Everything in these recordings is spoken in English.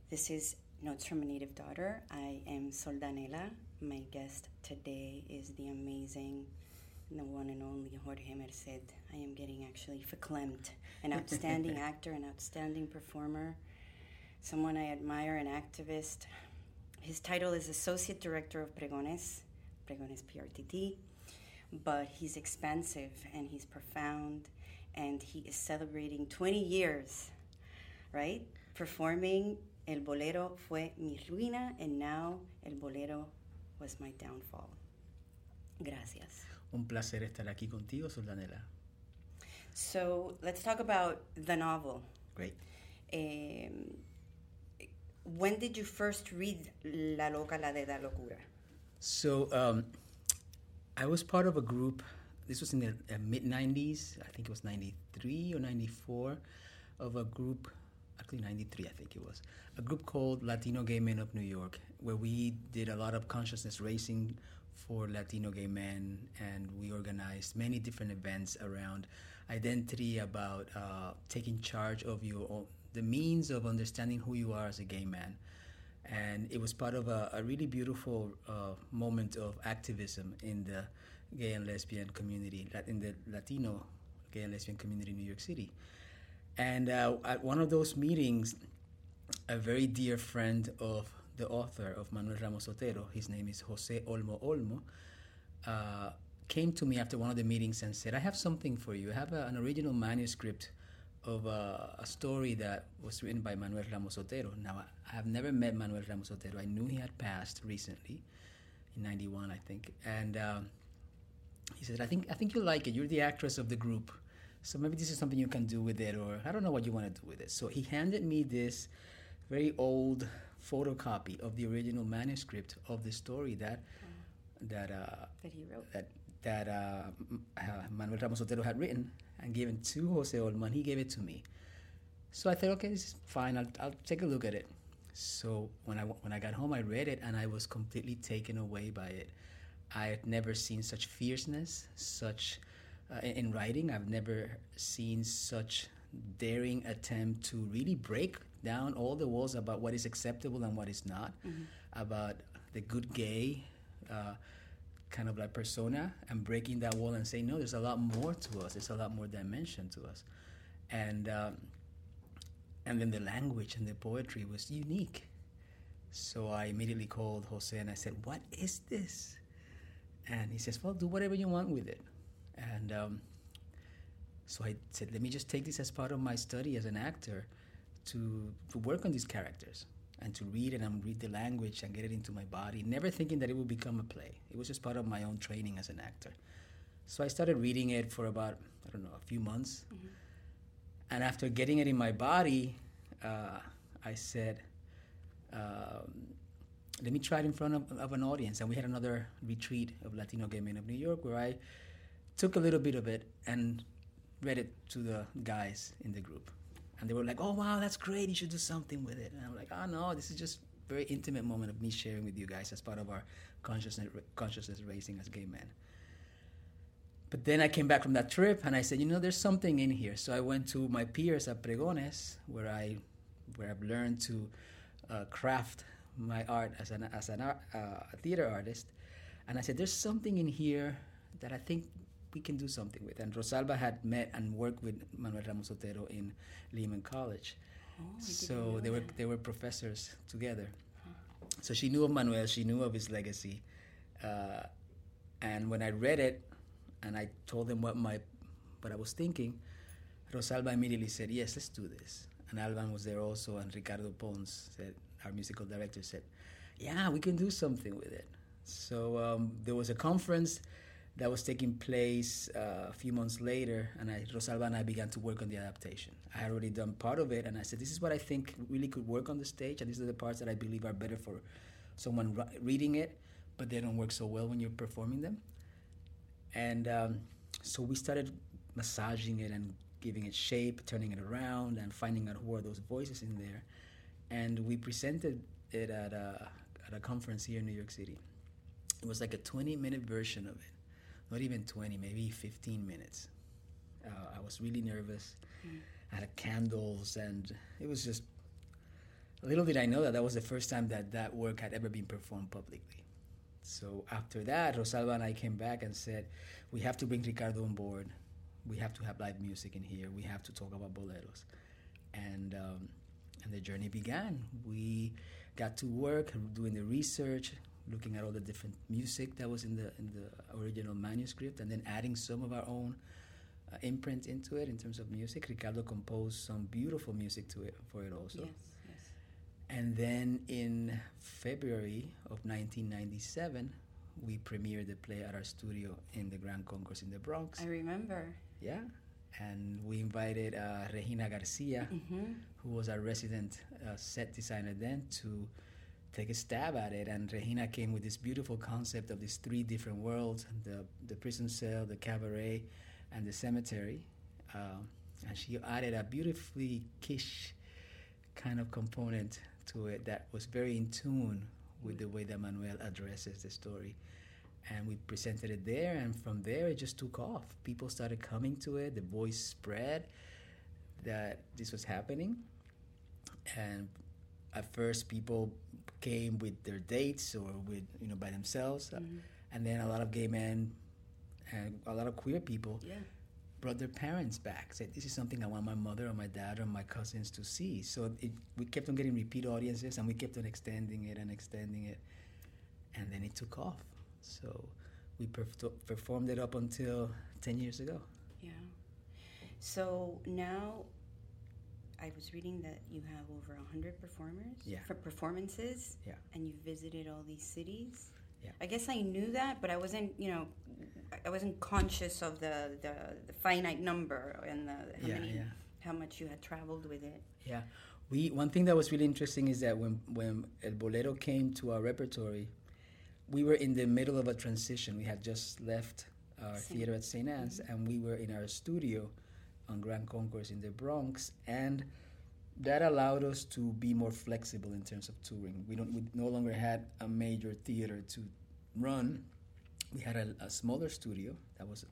This is Notes from a Native Daughter. I am Soldanela. My guest today is the amazing, the one and only Jorge Merced. I am getting actually verklempt. An outstanding actor, an outstanding performer, someone I admire, an activist. His title is Associate Director of Pregones PRTT, but he's expansive and he's profound, and he is celebrating 20 years, right? Performing El Bolero fue mi ruina, and now El Bolero was my downfall. Gracias. Un placer estar aquí contigo, Soldanela. So let's talk about the novel. Great. When did you first read La Loca, la de la Locura? So I was part of a group, this was in the mid-90s, I think it was 93 or 94, of a group, actually 93 I think it was, a group called Latino Gay Men of New York, where we did a lot of consciousness raising for Latino gay men, and we organized many different events around identity, about taking charge of your own, the means of understanding who you are as a gay man. And it was part of a really beautiful moment of activism in the gay and lesbian community, in the Latino gay and lesbian community in New York City. And at one of those meetings, a very dear friend of the author of Manuel Ramos Otero, his name is Jose Olmo Olmo, came to me after one of the meetings and said, I have something for you. I have an original manuscript of a story that was written by Manuel Ramos Otero. Now, I have never met Manuel Ramos Otero. I knew he had passed recently, in 91, I think. And he said, I think you'll like it. You're the actress of the group, so maybe this is something you can do with it, or I don't know what you want to do with it. So he handed me this very old photocopy of the original manuscript of the story that he wrote. That Manuel Ramos Otero had written, and given to Jose Olmo, and he gave it to me. So I thought, okay, this is fine. I'll take a look at it. So when I got home, I read it, and I was completely taken away by it. I had never seen such fierceness, such in writing. I've never seen such daring attempt to really break down all the walls about what is acceptable and what is not, about the good gay kind of like persona, and breaking that wall and saying, no, there's a lot more to us. There's a lot more dimension to us. And then the language and the poetry was unique. So I immediately called Jose and I said, what is this? And he says, well, do whatever you want with it. And so I said, let me just take this as part of my study as an actor to work on these characters and to read it and read the language and get it into my body, never thinking that it would become a play. It was just part of my own training as an actor. So I started reading it for about, I don't know, a few months. Mm-hmm. And after getting it in my body, I said, let me try it in front of an audience. And we had another retreat of Latino Gay Men of New York where I took a little bit of it and read it to the guys in the group. And they were like, oh, wow, that's great. You should do something with it. And I'm like, oh, no, this is just a very intimate moment of me sharing with you guys as part of our consciousness raising as gay men. But then I came back from that trip and I said, there's something in here. So I went to my peers at Pregones, where I've learned to craft my art as a theater artist. And I said, there's something in here that I think we can do something with. And Rosalba had met and worked with Manuel Ramos Otero in Lehman College. So they were professors together. So she knew of Manuel, she knew of his legacy. And when I read it and I told them what I was thinking, Rosalba immediately said, yes, let's do this. And Alban was there also, and Ricardo Pons, our musical director, said, yeah, we can do something with it. So there was a conference that was taking place a few months later, and Rosalba and I began to work on the adaptation. I had already done part of it, and I said, this is what I think really could work on the stage, and these are the parts that I believe are better for someone reading it, but they don't work so well when you're performing them. And so we started massaging it and giving it shape, turning it around, and finding out who are those voices in there. And we presented it at a conference here in New York City. It was like a 20-minute version of it. Not even 20, maybe 15 minutes. I was really nervous. I had candles, and it was just Little did I know that that was the first time that that work had ever been performed publicly. So after that, Rosalba and I came back and said, we have to bring Ricardo on board. We have to have live music in here. We have to talk about boleros. And the journey began. We got to work doing the research, looking at all the different music that was in the original manuscript, and then adding some of our own imprint into it in terms of music. Ricardo composed some beautiful music to it for it also. Yes, yes. And then in February of 1997, we premiered the play at our studio in the Grand Concourse in the Bronx. I remember. Yeah. And we invited Regina Garcia, who was our resident set designer then, to take a stab at it. And Regina came with this beautiful concept of these three different worlds, the prison cell, the cabaret, and the cemetery. And she added a beautifully quiche kind of component to it that was very in tune with the way that Manuel addresses the story. And we presented it there, and from there it just took off. People started coming to it. The voice spread that this was happening. And at first people came with their dates or with, by themselves. And then a lot of gay men and a lot of queer people brought their parents back, said, this is something I want my mother or my dad or my cousins to see. So we kept on getting repeat audiences, and we kept on extending it. And then it took off. So we performed it up until 10 years ago. Yeah. So now I was reading that you have over 100 for performances. Yeah. And you visited all these cities. Yeah. I guess I knew that, but I wasn't, I wasn't conscious of the finite number and how much you had traveled with it. Yeah. One thing that was really interesting is that when El Bolero came to our repertory, we were in the middle of a transition. We had just left our theater at St. Anne's, and we were in our studio on Grand Concourse in the Bronx, and that allowed us to be more flexible in terms of touring. We no longer had a major theater to run. We had a smaller studio that was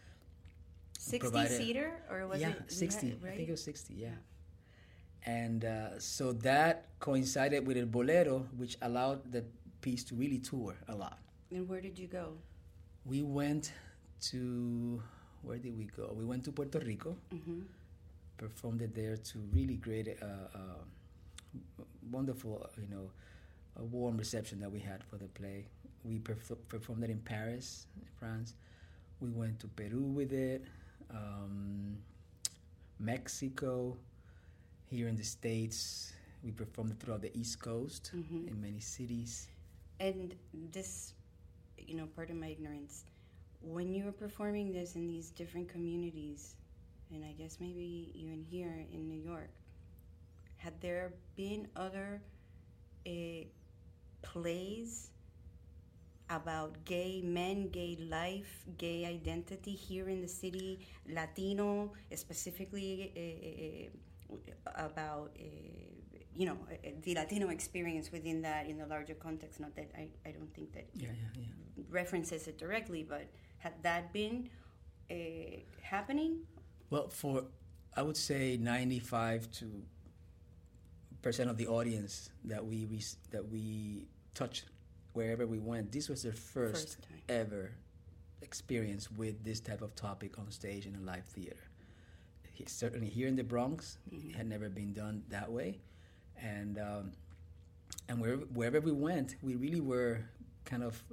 60-seater, or was it? 60. Right? I think it was 60, yeah. And so that coincided with El Bolero, which allowed the piece to really tour a lot. And where did you go? We went to, where did we go? We went to Puerto Rico, performed it there to really great, wonderful, a warm reception that we had for the play. We performed it in Paris, France. We went to Peru with it, Mexico, here in the States. We performed it throughout the East Coast in many cities. And this, pardon my ignorance, when you were performing this in these different communities, and I guess maybe even here in New York, had there been other plays about gay men, gay life, gay identity here in the city, Latino, specifically about the Latino experience within that, in the larger context? Not that I don't think that references it directly, but had that been happening? Well, I would say 95% of the audience that we touched wherever we went, this was their first ever experience with this type of topic on stage in a live theater. Certainly here in the Bronx, it had never been done that way. And wherever we went, we really were kind of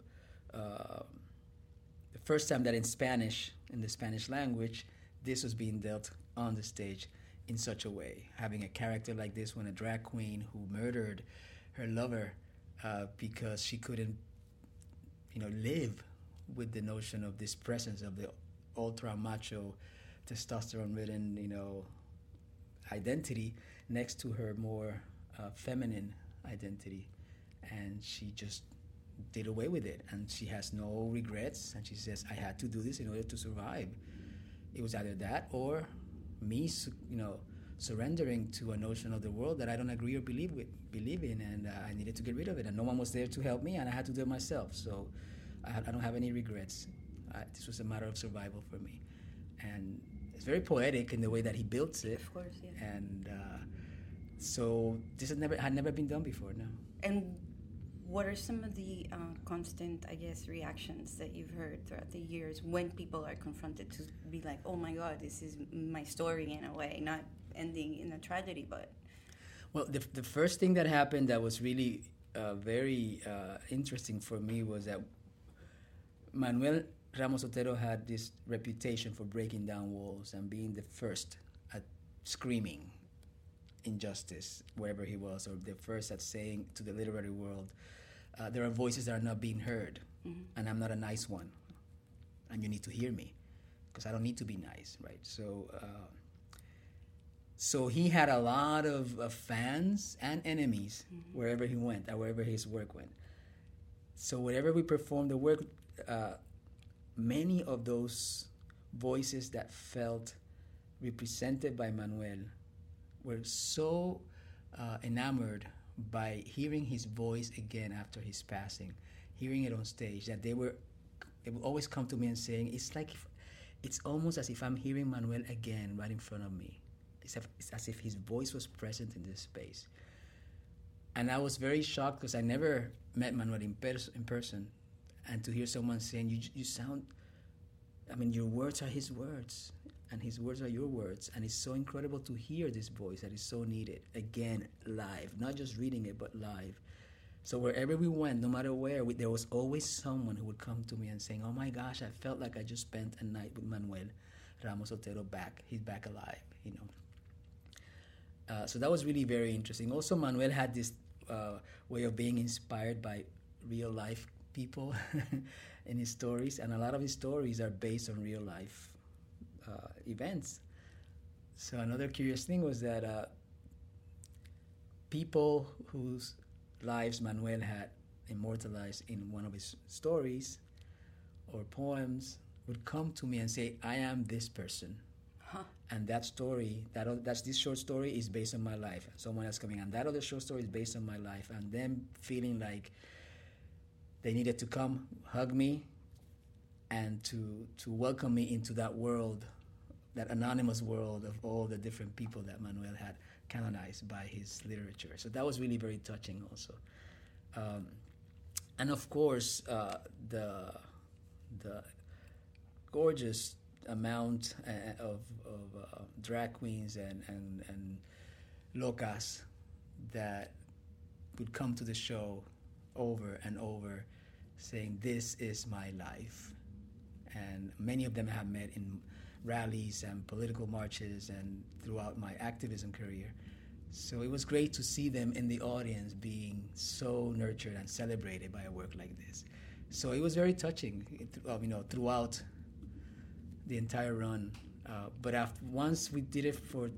the first time that in Spanish, in the Spanish language, this was being dealt on the stage in such a way. Having a character like this one, a drag queen who murdered her lover because she couldn't, live with the notion of this presence of the ultra macho, testosterone-ridden, identity next to her more feminine identity, and she just did away with it, and she has no regrets, and she says, I had to do this in order to survive. It was either that or me, surrendering to a notion of the world that I don't agree or believe in, and I needed to get rid of it, and no one was there to help me, and I had to do it myself. So I don't have any regrets. This was a matter of survival for me, and it's very poetic in the way that he builds it. Of course, yeah. And So this had never been done before. No. And what are some of the constant, I guess, reactions that you've heard throughout the years when people are confronted to be like, oh my God, this is my story in a way, not ending in a tragedy, but... Well, the first thing that happened that was really very interesting for me was that Manuel Ramos Otero had this reputation for breaking down walls and being the first at screaming injustice wherever he was, or the first at saying to the literary world, there are voices that are not being heard, and I'm not a nice one, and you need to hear me, because I don't need to be nice, right? So he had a lot of fans and enemies wherever he went, or wherever his work went. So wherever we performed the work, many of those voices that felt represented by Manuel were so enamored by hearing his voice again after his passing, hearing it on stage, that they would always come to me and saying, it's almost as if I'm hearing Manuel again right in front of me. It's as if his voice was present in this space. And I was very shocked because I never met Manuel in person. And to hear someone saying, you sound, I mean, your words are his words, and his words are your words. And it's so incredible to hear this voice that is so needed, again, live, not just reading it, but live. So wherever we went, no matter where, there was always someone who would come to me and saying, oh my gosh, I felt like I just spent a night with Manuel Ramos Otero back. He's back alive, you know. So that was really very interesting. Also, Manuel had this way of being inspired by real life people in his stories, and a lot of his stories are based on real life events. So another curious thing was that people whose lives Manuel had immortalized in one of his stories or poems would come to me and say, I am this person. And that story, that's this short story is based on my life. Someone else coming, and that other short story is based on my life. And them feeling like they needed to come, hug me, and to welcome me into that world, that anonymous world of all the different people that Manuel had canonized by his literature. So that was really very touching also. And of course, the gorgeous amount of drag queens and locas that would come to the show over and over saying, this is my life. And many of them I have met in rallies and political marches and throughout my activism career. So it was great to see them in the audience being so nurtured and celebrated by a work like this. So it was very touching, throughout the entire run. But once we did it for,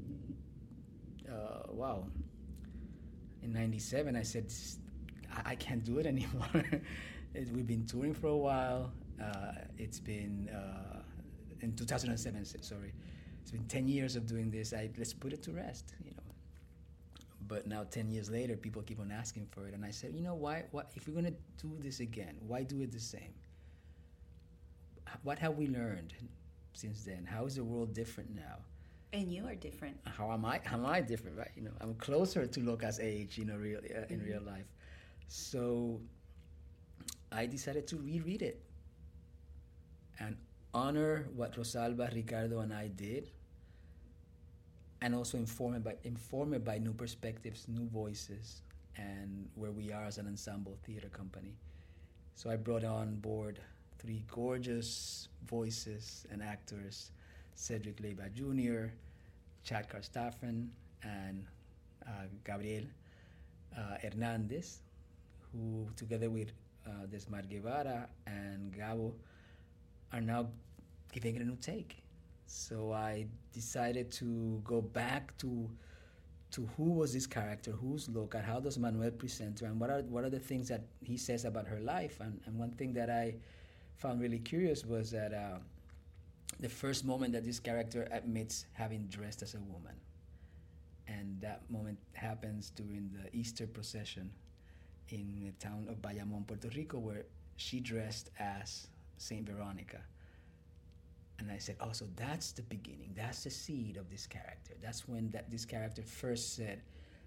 in 97, I said, I can't do it anymore. We've been touring for a while. It's been, in 2007, sorry. It's been 10 years of doing this. Let's put it to rest, you know. But now 10 years later, people keep on asking for it. And I said, why if we're going to do this again, why do it the same? What have we learned since then? How is the world different now? And you are different. How am I different, right? I'm closer to Loca's age, in real life. So I decided to reread it and honor what Rosalba, Ricardo, and I did, and also inform it by new perspectives, new voices, and where we are as an ensemble theater company. So I brought on board 3 gorgeous voices and actors, Cedric Leiva Jr., Chad Karstaffen, and Gabriel Hernandez, who together with Desmar Guevara and Gabo are now giving it a new take. So I decided to go back to who was this character, who's Loca, how does Manuel present her, and what are the things that he says about her life. And one thing that I found really curious was that the first moment that this character admits having dressed as a woman. And that moment happens during the Easter procession in the town of Bayamón, Puerto Rico, where she dressed as Saint Veronica. And I said, so that's the beginning. That's the seed of this character. That's when this character first said,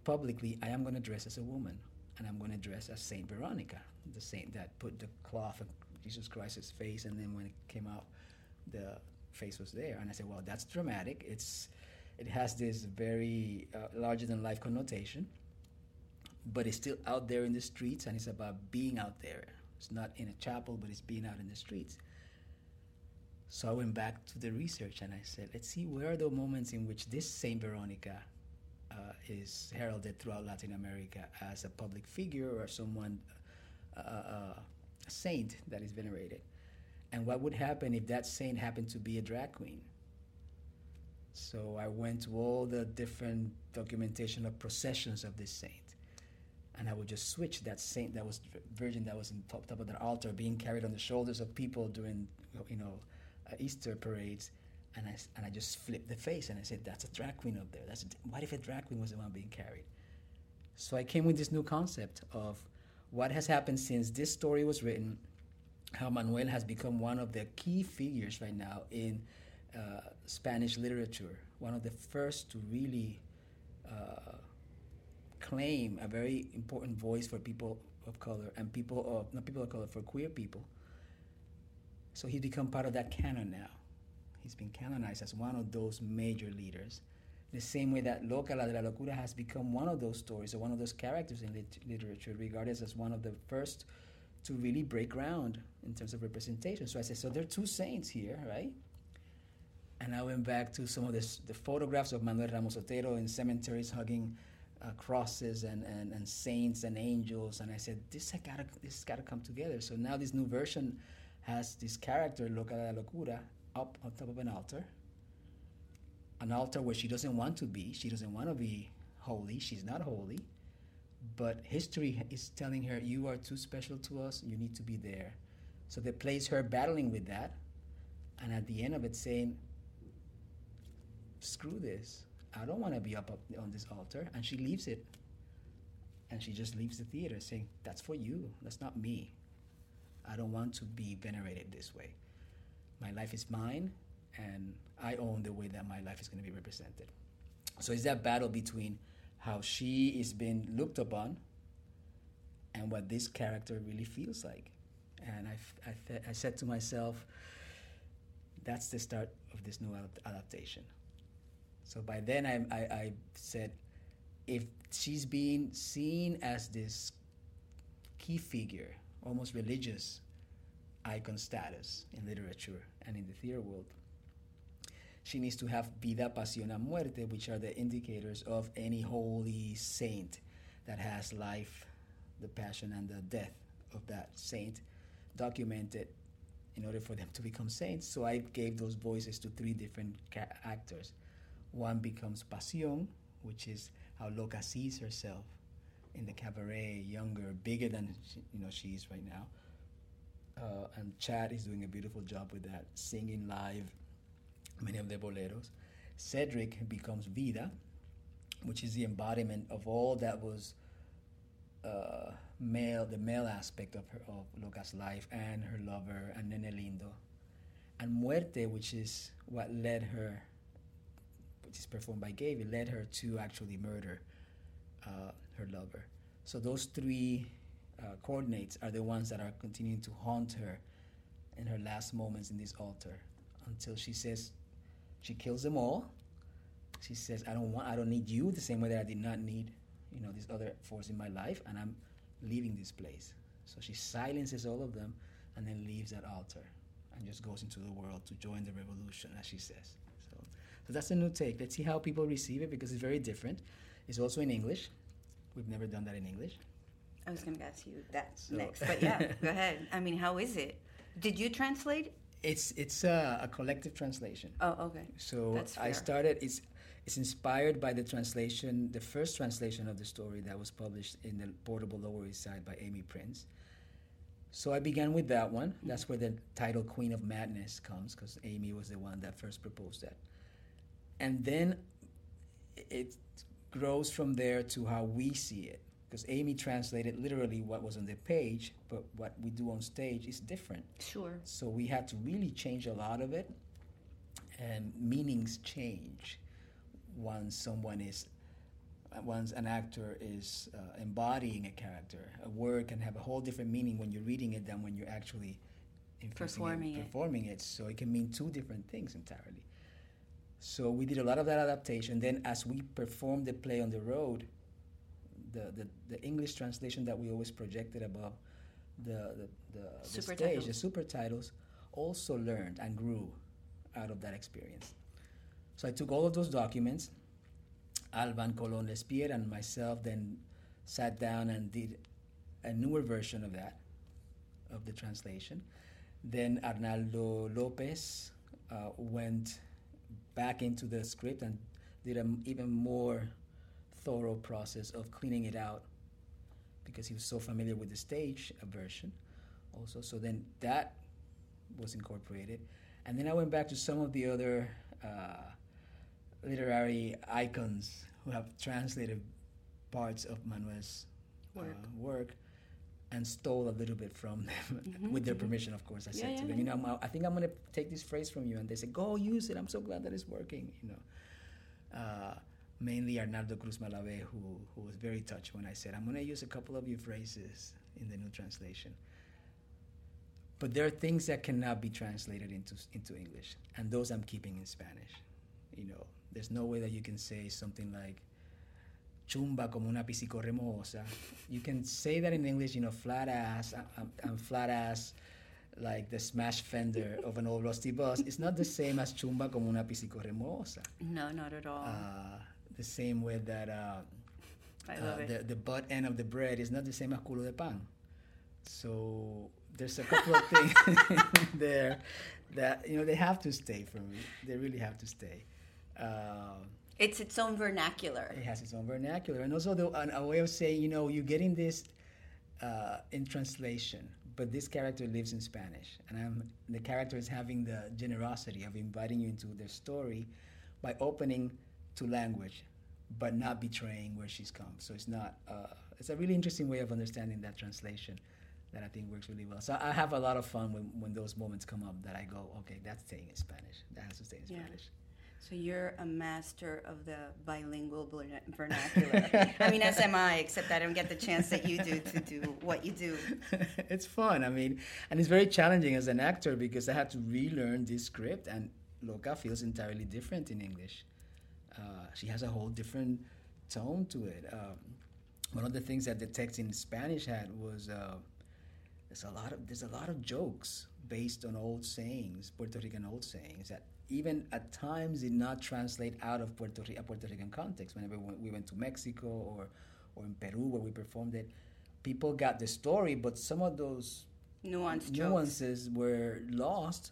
publicly, I am going to dress as a woman, and I'm going to dress as Saint Veronica, the saint that put the cloth of Jesus Christ's face, and then when it came out, the face was there. And I said, well, that's dramatic. It has this very larger than life connotation, but it's still out there in the streets, and it's about being out there. It's not in a chapel, but it's being out in the streets. So I went back to the research, and I said, let's see, where are the moments in which this Saint Veronica is heralded throughout Latin America as a public figure or someone, a saint that is venerated. And what would happen if that saint happened to be a drag queen? So I went to all the different documentation of processions of this saint. And I would just switch that saint that was virgin that was in top of the altar being carried on the shoulders of people during, Easter parades. And I just flipped the face and I said, that's a drag queen up there. What if a drag queen was the one being carried? So I came with this new concept of what has happened since this story was written, how Manuel has become one of the key figures right now in Spanish literature, one of the first to really claim a very important voice for people of color and for queer people. So he's become part of that canon now. He's been canonized as one of those major leaders. The same way that Loca, la de la Locura has become one of those stories or one of those characters in literature, regarded as one of the first to really break ground in terms of representation. So I said, so there are two saints here, right? And I went back to some of the photographs of Manuel Ramos Otero in cemeteries hugging crosses and saints and angels. And I said, this has got to come together. So now this new version has this character, Loca la Locura, up on top of an altar where she doesn't want to be. She doesn't want to be holy. She's not holy. But history is telling her, you are too special to us. You need to be there. So they place her battling with that. And at the end of it saying, screw this. I don't want to be up on this altar. And she leaves it. And she just leaves the theater saying, that's for you. That's not me. I don't want to be venerated this way. My life is mine, and I own the way that my life is going to be represented. So it's that battle between how she is being looked upon and what this character really feels like. And I said to myself, that's the start of this new adaptation. So by then I said, if she's being seen as this key figure, almost religious icon status in literature and in the theater world, she needs to have vida, pasión, and muerte, which are the indicators of any holy saint that has life, the passion, and the death of that saint documented in order for them to become saints. So I gave those voices to three different actors. One becomes Pasión, which is how Loca sees herself in the cabaret, younger, bigger than she is right now. And Chad is doing a beautiful job with that, singing live many of the boleros. Cedric becomes Vida, which is the embodiment of all that was male, the male aspect of Loca's life, and her lover, and Nene Lindo. And Muerte, which is what led her, which is performed by Gaby, led her to actually murder her lover. So those three coordinates are the ones that are continuing to haunt her in her last moments in this altar, until she says, she kills them all. She says, I don't need you the same way that I did not need, this other force in my life, and I'm leaving this place. So she silences all of them and then leaves that altar and just goes into the world to join the revolution, as she says. So that's a new take. Let's see how people receive it, because it's very different. It's also in English. We've never done that in English. I was going to ask you that next, but yeah, go ahead. I mean, how is it? Did you translate? It's a collective translation. Oh, okay. So that's fair. I started. It's inspired by the translation, the first translation of the story that was published in the Portable Lower East Side by Amy Prince. So I began with that one. Mm-hmm. That's where the title Queen of Madness comes, because Amy was the one that first proposed that. And then it grows from there to how we see it, because Amy translated literally what was on the page, but what we do on stage is different. Sure. So we had to really change a lot of it, and meanings change once someone is once an actor is embodying a character, a word can have a whole different meaning when you're reading it than when you're actually performing it. So it can mean two different things entirely. So we did a lot of that adaptation. Then as we performed the play on the road, the English translation that we always projected above the stage, the super titles, also learned and grew out of that experience. So I took all of those documents. Alban Colon Lespierre and myself then sat down and did a newer version of that, of the translation. Then Arnaldo Lopez went back into the script and did an even more thorough process of cleaning it out because he was so familiar with the stage version also. So then that was incorporated. And then I went back to some of the other literary icons who have translated parts of Manuel's work and stole a little bit from them with their permission, of course. I said to them, you know, I think I'm going to take this phrase from you. And they said, go use it. I'm so glad that it's working, you know. Mainly Arnaldo Cruz Malave, who was very touched when I said, I'm going to use a couple of your phrases in the new translation. But there are things that cannot be translated into English, and those I'm keeping in Spanish. You know, there's no way that you can say something like, chumba como una piscicorremosa. You can say that in English, you know, flat ass, I'm flat ass, like the smashed fender of an old rusty bus. It's not the same as chumba como una piscicorremosa. No, not at all. The same way that I love it. The butt end of the bread is not the same as culo de pan. So there's a couple of things there that, you know, they have to stay for me. They really have to stay. It's its own vernacular. It has its own vernacular. And also a way of saying, you know, you're getting this in translation, but this character lives in Spanish. And the character is having the generosity of inviting you into their story by opening to language, but not betraying where she's come. So it's not, it's a really interesting way of understanding that translation that I think works really well. So I have a lot of fun when those moments come up that I go, okay, that's staying in Spanish. That has to stay in Spanish. So you're a master of the bilingual vernacular. I mean, as am I, except I don't get the chance that you do to do what you do. It's fun. I mean, and it's very challenging as an actor because I had to relearn this script, and Loca feels entirely different in English. She has a whole different tone to it. One of the things that the text in Spanish had was there's a lot of jokes based on old sayings, Puerto Rican old sayings that even at times did not translate out of a Puerto Rican context. Whenever we went to Mexico or in Peru where we performed it, people got the story, but some of those nuances were lost.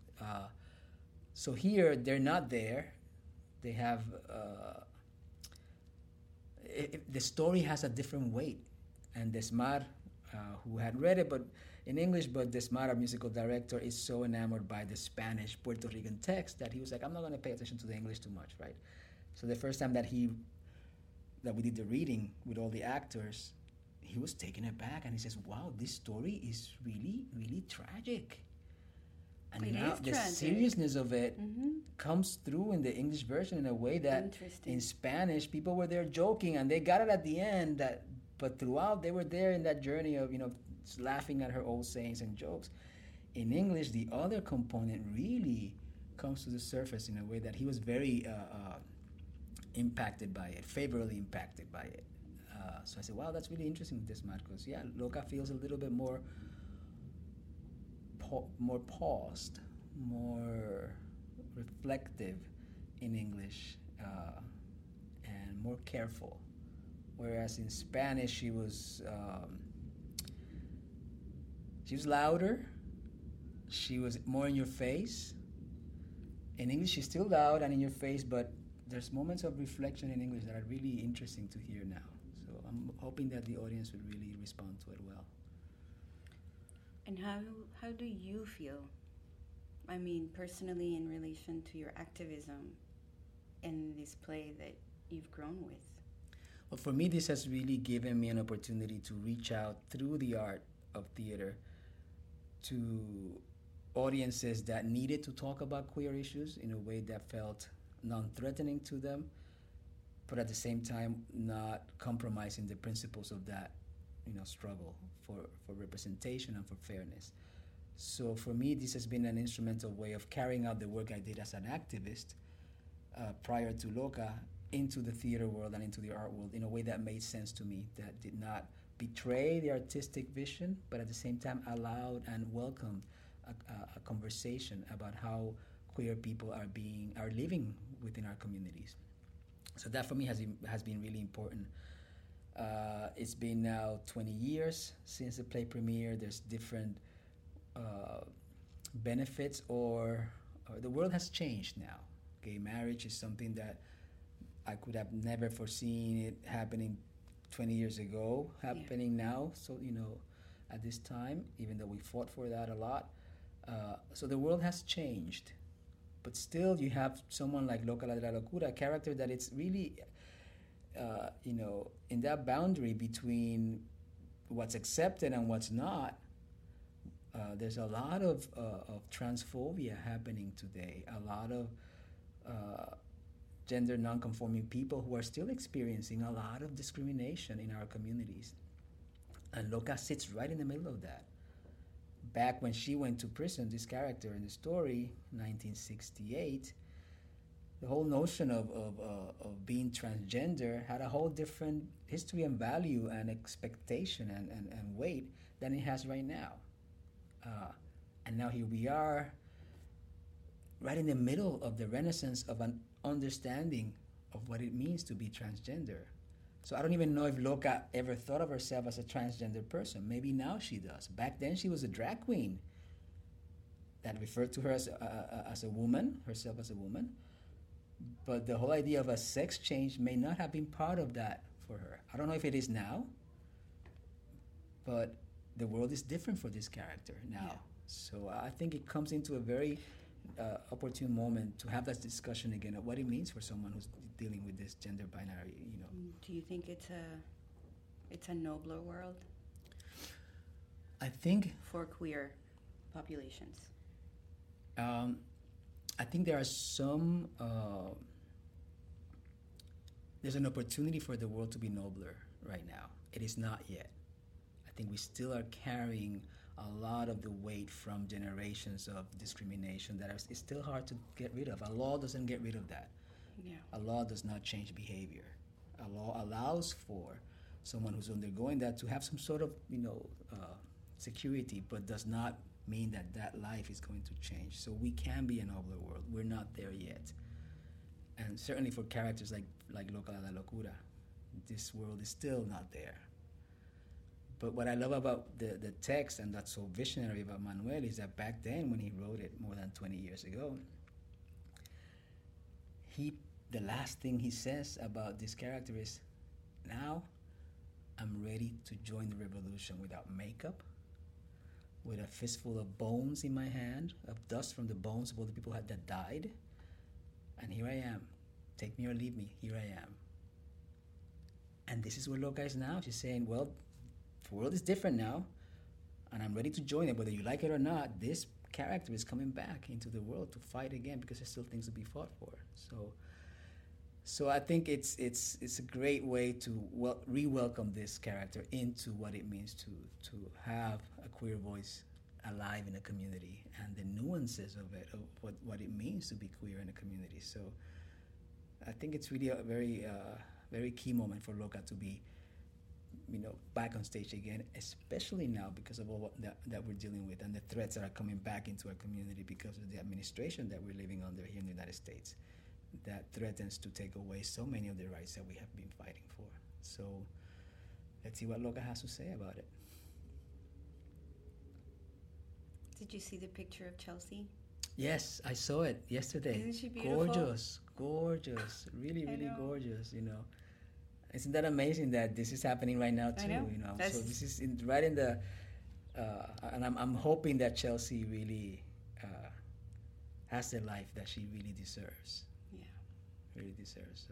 So here, they're not there. They have... the story has a different weight. And Desmar, who had read it, but in English, but Desmar, our musical director, is so enamored by the Spanish Puerto Rican text that he was like, I'm not going to pay attention to the English too much, right? So the first time that we did the reading with all the actors, he was taken aback and he says, wow, this story is really, really tragic. And it now the tragic. Seriousness of it comes through in the English version in a way that in Spanish, people were there joking and they got it at the end, but throughout they were there in that journey of, you know, laughing at her old sayings and jokes. In English, the other component really comes to the surface in a way that he was very impacted by it, favorably impacted by it. So I said, wow, that's really interesting with this, Marcos. Yeah, Loca feels a little bit more paused, more reflective in English, and more careful. Whereas in Spanish, she was louder. She was more in your face. In English, she's still loud and in your face, but there's moments of reflection in English that are really interesting to hear now. So I'm hoping that the audience would really respond to it well. And how do you feel? I mean, personally, in relation to your activism in this play that you've grown with? Well, for me, this has really given me an opportunity to reach out through the art of theater to audiences that needed to talk about queer issues in a way that felt non-threatening to them, but at the same time not compromising the principles of that, struggle for representation and for fairness. So for me, this has been an instrumental way of carrying out the work I did as an activist prior to Loca into the theater world and into the art world in a way that made sense to me, that did not betray the artistic vision, but at the same time allowed and welcomed a conversation about how queer people are living within our communities. So that for me has been really important. It's been now 20 years since the play premiered. There's different benefits, or the world has changed now. Gay marriage is something that I could have never foreseen it happening 20 years ago, happening now. So, at this time, even though we fought for that a lot. So the world has changed. But still, you have someone like Loca la de la Locura, a character that it's really, in that boundary between what's accepted and what's not. There's a lot of transphobia happening today, a lot of gender non-conforming people who are still experiencing a lot of discrimination in our communities. And Loca sits right in the middle of that. Back when she went to prison, this character in the story, 1968, the whole notion of being transgender had a whole different history and value and expectation and weight than it has right now. And now here we are, right in the middle of the renaissance of an understanding of what it means to be transgender. So I don't even know if Loca ever thought of herself as a transgender person. Maybe now she does. Back then she was a drag queen that referred to her as a woman, herself as a woman. But the whole idea of a sex change may not have been part of that for her. I don't know if it is now, but the world is different for this character now. Yeah. So I think it comes into a very opportune moment to have that discussion again of what it means for someone who's dealing with this gender binary, Do you think it's a nobler world? I think for queer populations. I think there are some. There's an opportunity for the world to be nobler right now. It is not yet. I think we still are carrying a lot of the weight from generations of discrimination that is still hard to get rid of. A law doesn't get rid of that. Yeah. A law does not change behavior. A law allows for someone who's undergoing that to have some sort of, security, but does not mean that life is going to change. So we can be a nobler world. We're not there yet. And certainly for characters like Loca la Locura, this world is still not there. But what I love about the text, and that's so visionary about Manuel, is that back then when he wrote it more than 20 years ago, the last thing he says about this character is, now I'm ready to join the revolution without makeup, with a fistful of bones in my hand, of dust from the bones of all the people that died. And here I am. Take me or leave me. Here I am. And this is where Loca is now. She's saying, well, the world is different now, and I'm ready to join it. Whether you like it or not, this character is coming back into the world to fight again because there's still things to be fought for. So I think it's a great way to re-welcome this character into what it means to have a queer voice alive in a community, and the nuances of it, of what it means to be queer in a community. So I think it's really a very very key moment for Loca to be back on stage again, especially now because of all that we're dealing with and the threats that are coming back into our community because of the administration that we're living under here in the United States that threatens to take away so many of the rights that we have been fighting for. So let's see what Loca has to say about it. Did you see the picture of Chelsea? Yes, I saw it yesterday. Isn't she beautiful? Gorgeous, really gorgeous, Isn't that amazing that this is happening right now too? So this is right in the, and I'm hoping that Chelsea really has the life that she really deserves. Yeah, really deserves.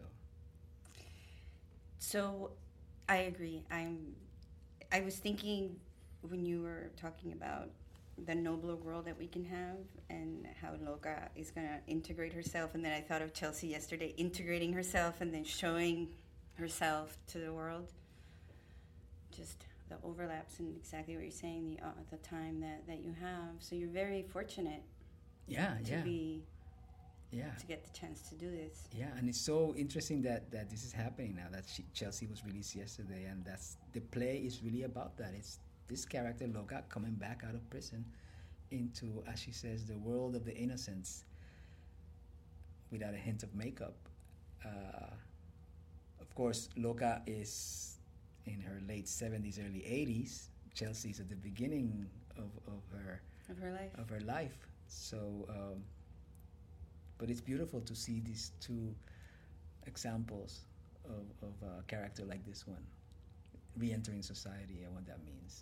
So, I agree. I was thinking when you were talking about the nobler world that we can have, and how Loca is going to integrate herself. And then I thought of Chelsea yesterday, integrating herself and then showing herself to the world. Just the overlaps and exactly what you're saying, the time that you have. So you're very fortunate to get the chance to do this. Yeah, and it's so interesting that this is happening now, that Chelsea was released yesterday, and the play is really about that. It's this character, Loca, coming back out of prison into, as she says, the world of the innocents without a hint of makeup. Of course, Loca is in her late 70s, early 80s. Chelsea's at the beginning of her life. So, but it's beautiful to see these two examples of a character like this one re-entering society and what that means.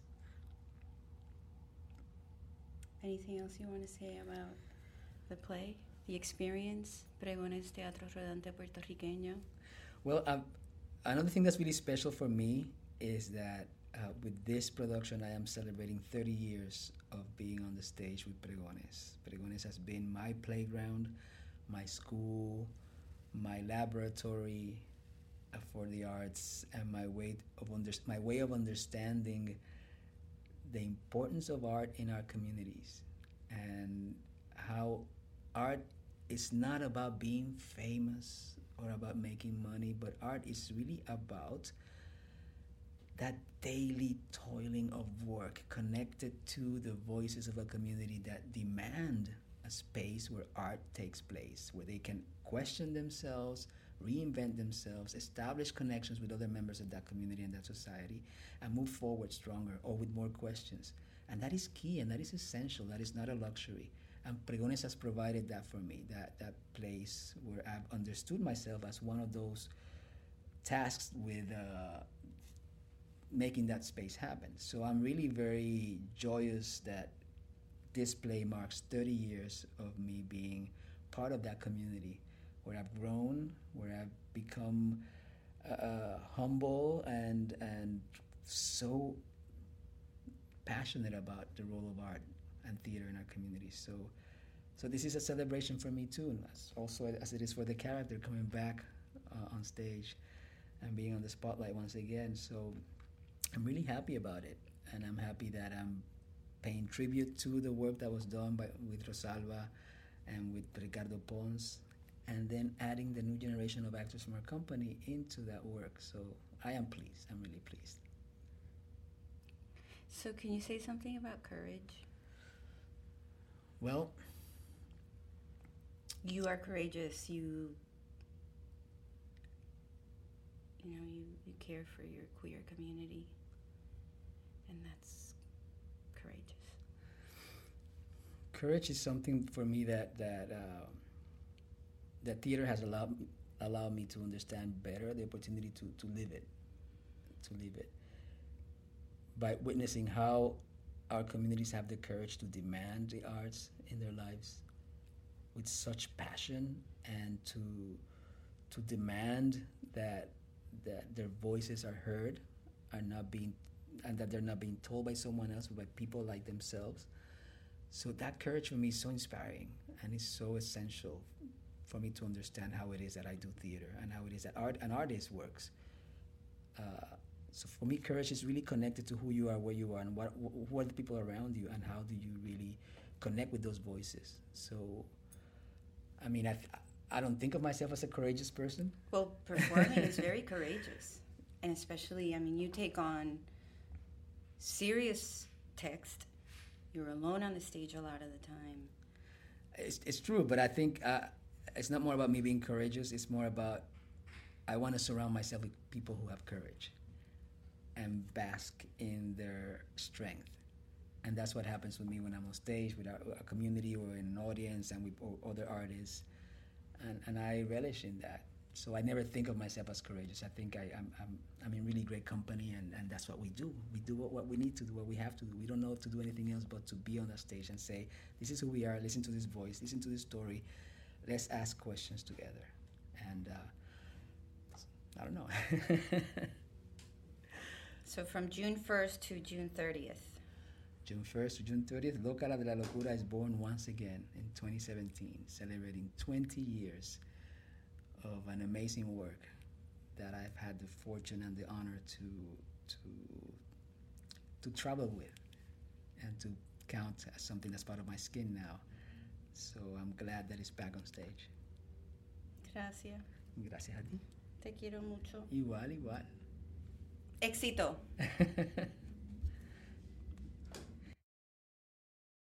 Anything else you want to say about the play, the experience, Pregones Teatro Rodante Puertorriqueño? Well, another thing that's really special for me is that with this production, I am celebrating 30 years of being on the stage with Pregones. Pregones has been my playground, my school, my laboratory for the arts, and my way of understanding the importance of art in our communities, and how art is not about being famous or about making money, but art is really about that daily toiling of work connected to the voices of a community that demand a space where art takes place, where they can question themselves, reinvent themselves, establish connections with other members of that community and that society, and move forward stronger or with more questions. And that is key, and that is essential. That is not a luxury. And Pregones has provided that for me, that place where I've understood myself as one of those tasked with making that space happen. So I'm really very joyous that this play marks 30 years of me being part of that community, where I've grown, where I've become humble and so passionate about the role of art and theater in our community. So this is a celebration for me too, as it is for the character coming back on stage and being on the spotlight once again. So I'm really happy about it, and I'm happy that I'm paying tribute to the work that was done with Rosalba and with Ricardo Pons, and then adding the new generation of actors from our company into that work. So I am pleased. I'm really pleased. So can you say something about courage? Well, you are courageous. You care for your queer community, and that's courageous. Courage is something for me that theater has allowed me to understand better, the opportunity to live it by witnessing how our communities have the courage to demand the arts in their lives with such passion, and to demand that their voices are heard, and that they're not being told by someone else, but by people like themselves. So that courage for me is so inspiring, and it's so essential for me to understand how it is that I do theater, and how it is that an artist works. So for me, courage is really connected to who you are, where you are, and what are the people around you, and how do you really connect with those voices. So, I mean, I don't think of myself as a courageous person. Well, performing is very courageous. And especially, I mean, you take on serious text. You're alone on the stage a lot of the time. It's true, but I think it's not more about me being courageous. It's more about I want to surround myself with people who have courage and bask in their strength. And that's what happens with me when I'm on stage with our community or in an audience and with other artists. And I relish in that. So I never think of myself as courageous. I think I'm in really great company, and that's what we do. We do what we need to do, what we have to do. We don't know to do anything else but to be on that stage and say, this is who we are, listen to this voice, listen to this story, let's ask questions together. And I don't know. So from June 1st to June 30th. June 1st to June 30th, Locala de la Locura is born once again in 2017, celebrating 20 years of an amazing work that I've had the fortune and the honor to travel with and to count as something that's part of my skin now. So I'm glad that it's back on stage. Gracias. Gracias a ti. Te quiero mucho. Igual, igual. Éxito.